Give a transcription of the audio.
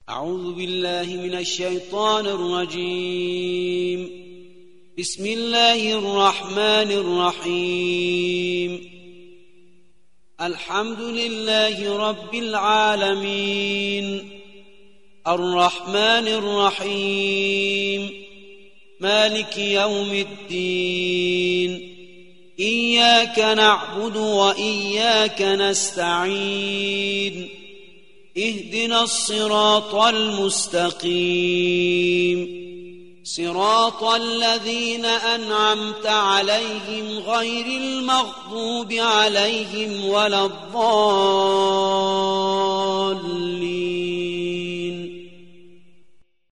أعوذ بالله من الشيطان الرجيم. بسم الله الرحمن الرحيم. الحمد لله رب العالمين، الرحمن الرحيم، مالك يوم الدين، إياك نعبد وإياك نستعين، اهدنا الصراط المستقيم، صراط الذين أنعمت عليهم غير المغضوب عليهم ولا الضالين.